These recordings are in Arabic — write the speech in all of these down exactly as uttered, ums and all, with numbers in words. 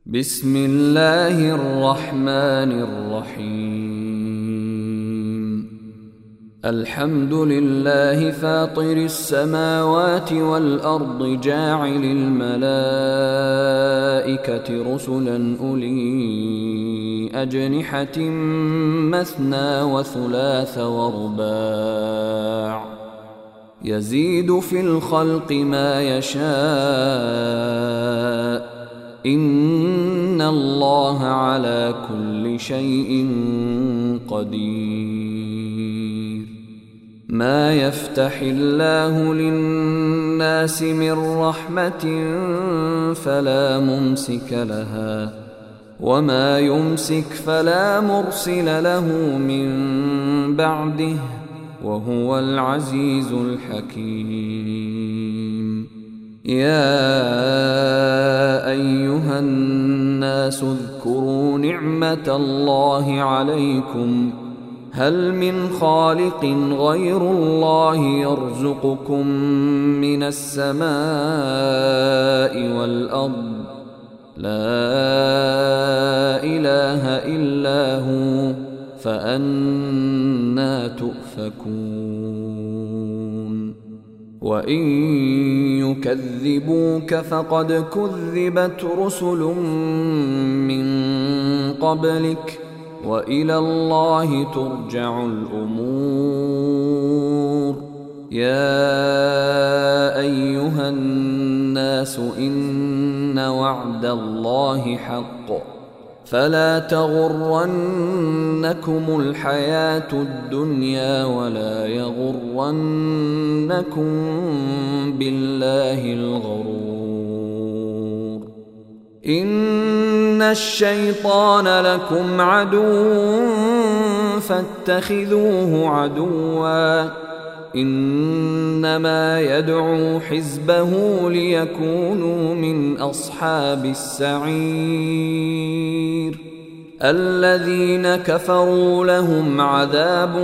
بسم الله الرحمن الرحيم. الحمد لله فاطر السماوات والأرض جاعل الملائكة رسلا أولي أجنحة مثنى وثلاث ورباع يزيد في الخلق ما يشاء إن الله على كل شيء قدير. ما يفتح الله للناس من رحمة فلا ممسك لها وما يمسك فلا مرسل له من بعده وهو العزيز الحكيم. يا أيها الناس اذكروا نعمة الله عليكم هل من خالق غير الله يرزقكم من السماء والأرض لا إله إلا هو فأنى تؤفكون. وإن يكذبوك فقد كذبت رسل من قبلك وإلى الله ترجع الأمور. يا أيها الناس إن وعد الله حق فلا تغرنكم الحياة الدنيا ولا يغرنكم بالله الغرور. إن الشيطان لكم عدو فاتخذوه عدوا إنما يدعو حزبه ليكونوا من أصحاب السعير. الذين كفروا لهم عذاب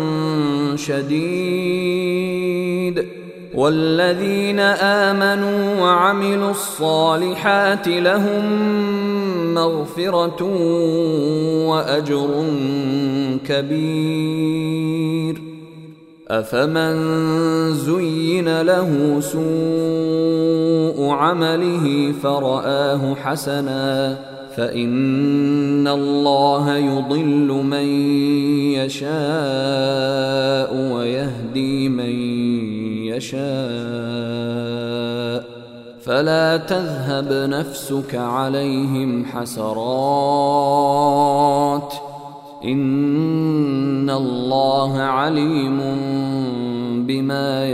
شديد والذين آمنوا وعملوا الصالحات لهم مغفرة وأجر كبير. أفمن زين له سوء عمله فرآه حسنا فإن الله يضل من يشاء ويهدي من يشاء فلا تذهب نفسك عليهم حسرات إن الله عليم بما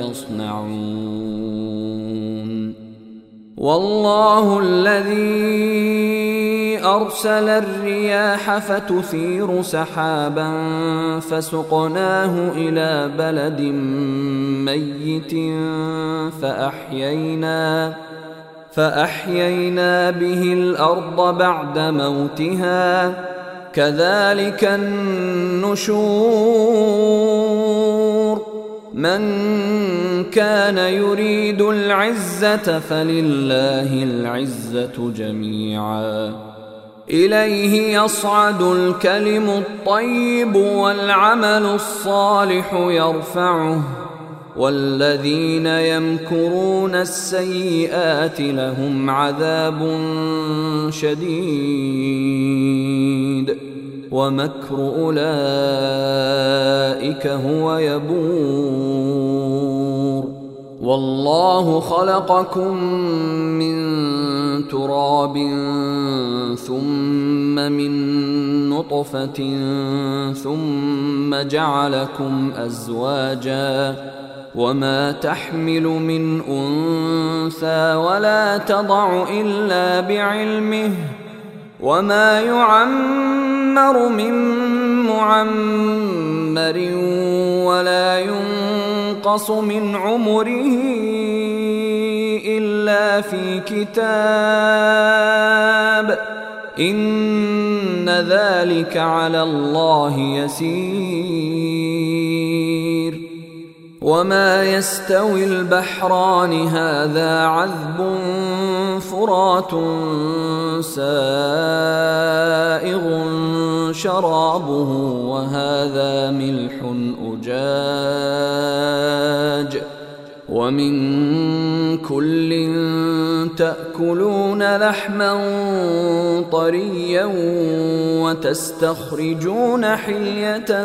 يصنعون. والله الذي أرسل الرياح فتثير سحابا فسقناه إلى بلد ميت فأحيينا فأحيينا به الأرض بعد موتها كذلك النشور. من كان يريد العزة فلله العزة جميعا إليه يصعد الكلم الطيب والعمل الصالح يرفعه والذين يمكرون السيئات لهم عذاب شديد ومكر أولئك هو يبور. والله خلقكم من تراب ثم من نطفة ثم جعلكم أزواجا وما تحمل من أنثى ولا تضع إلا بعلمه وما يعمر من معمر ولا ينقص من عمره إلا في كتاب إن ذلك على الله يسير. وما يستوي البحران هذا عذب فرات سائغ شرابه وهذا ملح أجاج ومن كل تأكلون لحما طريا وتستخرجون حلية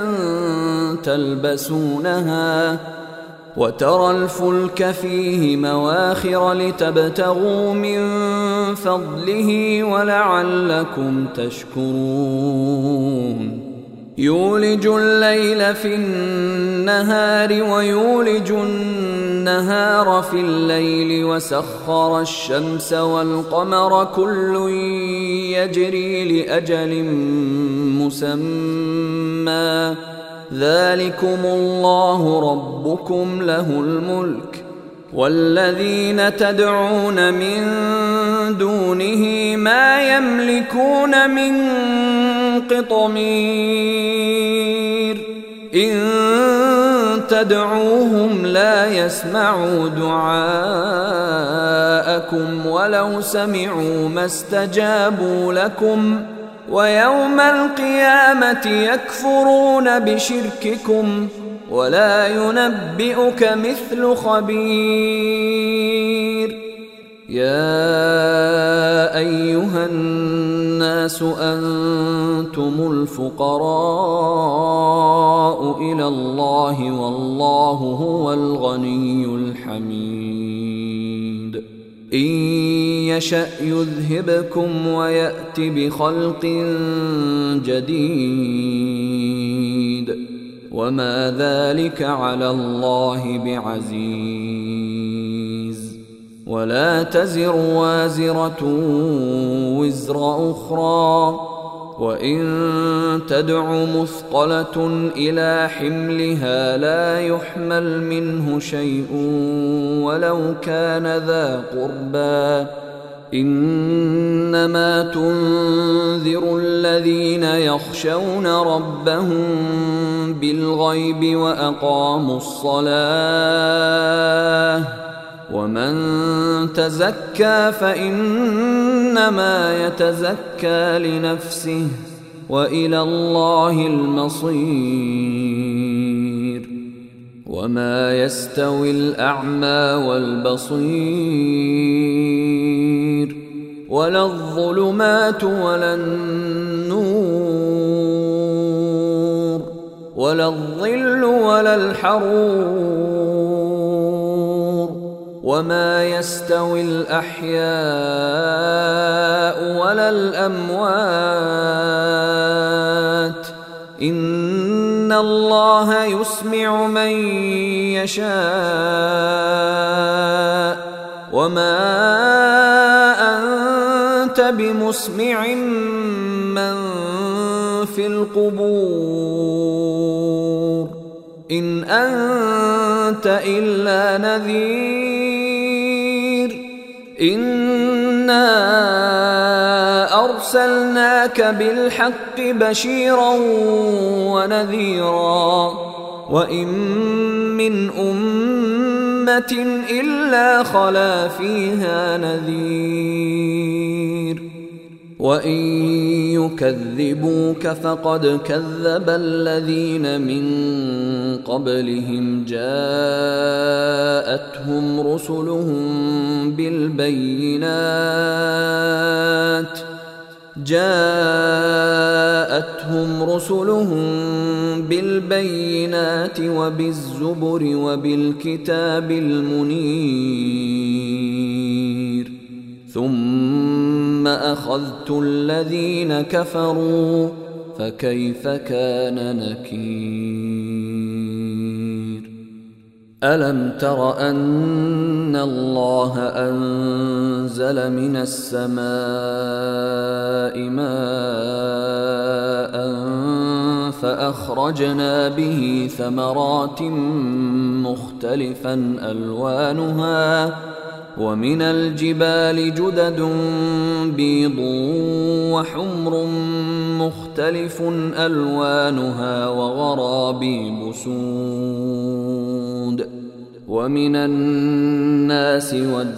تلبسونها وترى الفلك فيه مواخر لتبتغوا من فضله ولعلكم تشكرون يولج الليل في النهار ويولج النهار في الليل وسخر الشمس والقمر كل يجري لأجل مسمى ذلكم الله ربكم له الملك والذين تدعون من دونه ما يملكون من قطمير إن تدعوهم لا يسمعوا دعاءكم ولو سمعوا ما استجابوا لكم ويوم القيامة يكفرون بشرككم ولا ينبئك مثل خبير يا أيها الناس أنتم الفقراء إلى الله والله هو الغني الحميد إن يشأ يذهبكم ويأت بخلق جديد وما ذلك على الله بعزيز ولا تزر وازرة وزر أخرى وإن تدع مثقلة إلى حملها لا يحمل منه شيء ولو كان ذا قربى إنما تنذر الذين يخشون ربهم بالغيب وأقاموا الصلاة ومن تزكى فإنما يتزكى لنفسه وإلى الله المصير وما يستوي الأعمى والبصير ولا الظلمات ولا النور ولا الظل ولا الحرور وما يستوي الأحياء ولا الأموات إن الله يسمع من يشاء وما أنت بمسمع من في القبور إن أنت إلا نذير إنا أرسلناك بالحق بشيرا ونذيرا وإن من أمة إلا خلا فيها نذير وإن يكذبوك فقد كذب الذين من قبلهم جاءتهم رسلهم بالبينات جاءتهم رسلهم بالبينات وبالزبر وبالكتاب المنير ثم أخذت الذين كفروا فكيف كان نكير ألم تر أن الله أنزل من السماء ماء فأخرجنا به ثمرات مختلفا ألوانها ومن الجبال جدد بيض وحمر مختلف ألوانها وغرابيب سود ومن الناس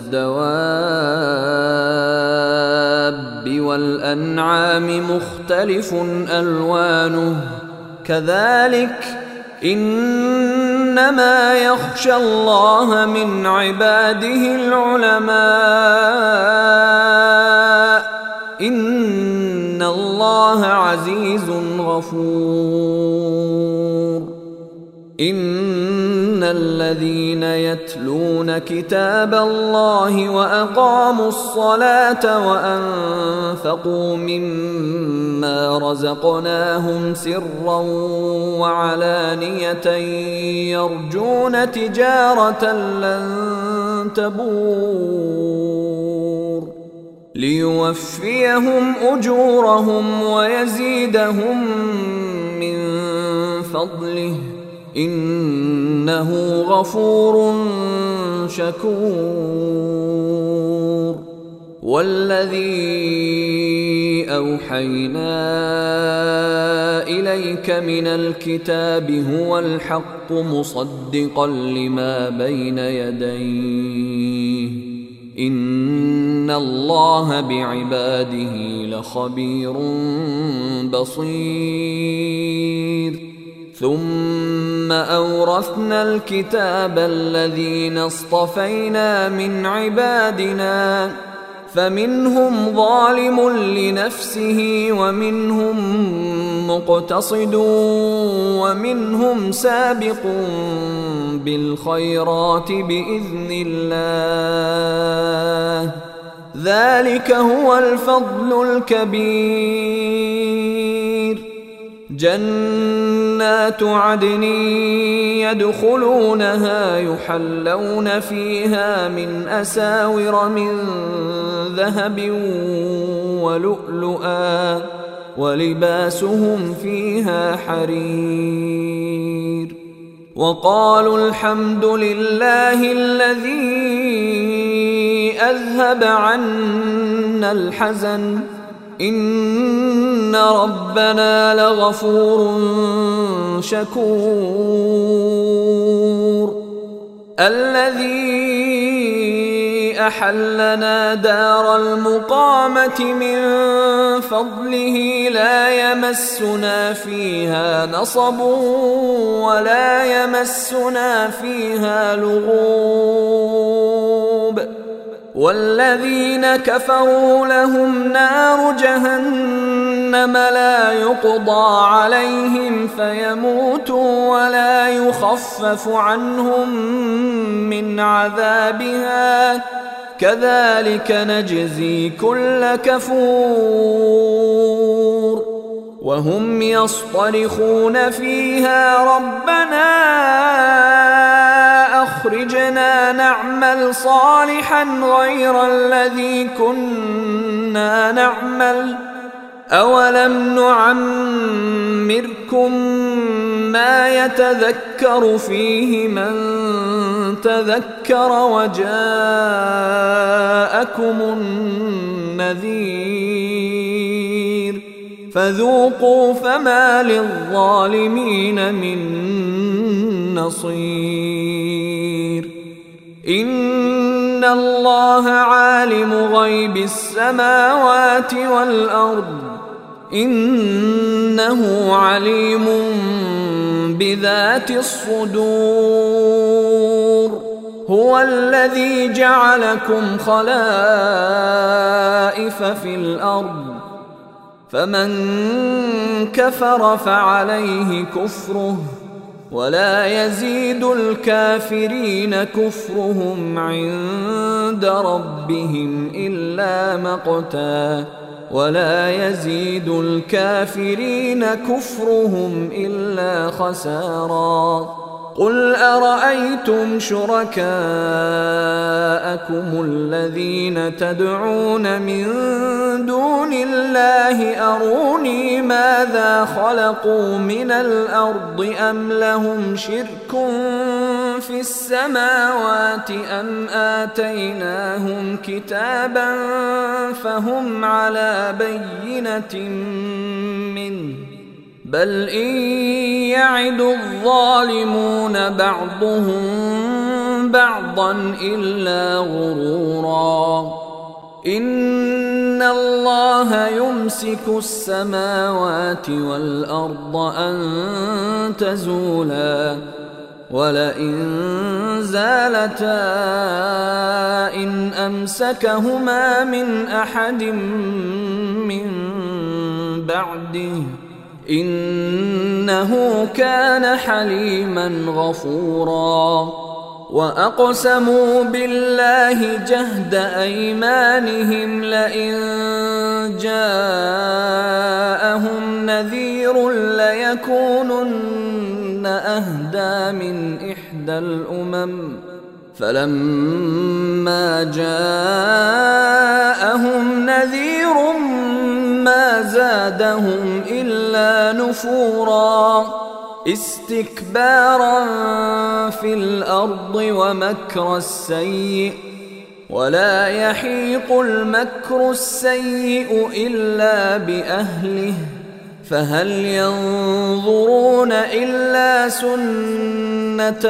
والدواب والأنعام مختلف ألوانه كذلك إنما يخشى الله من عباده العلماء إن الله عزيز غفور. إن الذين يتلون كتاب الله وأقاموا الصلاة وأنفقوا مما رزقناهم سرا وعلانية يرجون تجارة لن تبور ليوفيهم أجورهم ويزيدهم من فضله إنه غفور شكور. والذي أوحينا إليك من الكتاب هو الحق مصدقا لما بين يديه إن الله بعباده لخبير بصير. ثم أورثنا الكتاب الذين اصطفينا من عبادنا فمنهم ظالم لنفسه ومنهم مقتصد ومنهم سابق بالخيرات بإذن الله ذلك هو الفضل الكبير. جنات عدن يدخلونها يحلون فيها من أساور من ذهب ولؤلؤا ولباسهم فيها حرير. وقالوا الحمد لله الذي أذهب عنا الحزن إن ربنا لغفور شكور. الذي أحلنا دار المقامة من فضله لا يمسنا فيها نصب ولا يمسنا فيها لغوب. والذين كفروا لهم نار جهنم لا يقضى عليهم فيموتوا ولا يخفف عنهم من عذابها كذلك نجزي كل كفور. وهم يصطرخون فيها ربنا أخرجنا نعمل صالحا غير الذي كنا نعمل أولم نعمركم ما يتذكر فيه من تذكر وجاءكم النذير فذوقوا فما للظالمين من نصير. إن الله عالم غيب السماوات والأرض إنه عليم بذات الصدور. هو الذي جعلكم خلائف في الأرض فمن كفر فعليه كفره ولا يزيد الكافرين كفرهم عند ربهم إلا مقتا ولا يزيد الكافرين كفرهم إلا خسارا. قل أرأيتم شركاءكم الذين تدعون من دون الله أروني ماذا خلقوا من الأرض أم لهم شرك في السماوات أم آتيناهم كتابا فهم على بينة منه بل إن يعد الظالمون بعضهم بعضا إلا غرورا إن الله يمسك السماوات والأرض أن تزولا ولئن زالتا إن أمسكهما من أحد من بعده إنه كان حليما غفورا وأقسموا بالله جهد أيمانهم لئن جاءهم نذير ليكونن أهدى من إحدى الأمم فلما جاءهم نذير ما زادهم إلا نفورا استكبارا في الأرض ومكر السيء ولا يحيق المكر السيء إلا بأهله فهل ينظرون إلا سنة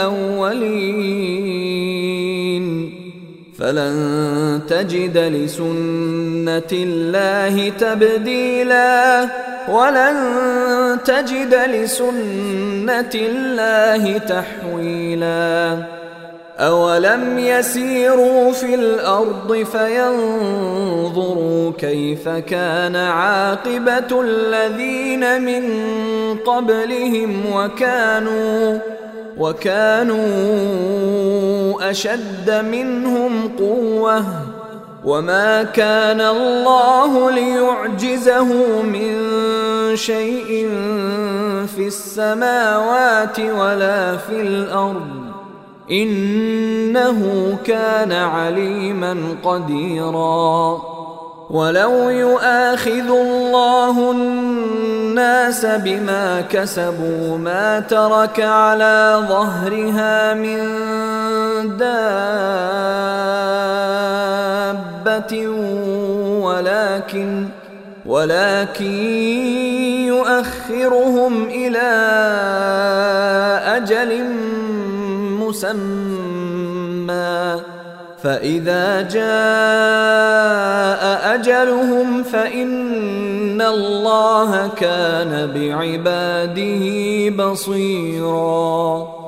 الأولين فلن تجد لسنة الله تبديلا ولن تجد لسنة الله تحويلا أولم يسيروا في الأرض فينظروا كيف كان عاقبة الذين من قبلهم وكانوا وكانوا أشد منهم قوة وما كان الله ليعجزه من شيء في السماوات ولا في الأرض إنه كان عليما قديرا ولو يؤاخذ الله الناس بما كسبوا ما ترك على ظهرها من دابة ولكن ولكن يؤخرهم إلى أجل مسمى فإذا جاء أجلهم فإن الله كان بعباده بصيراً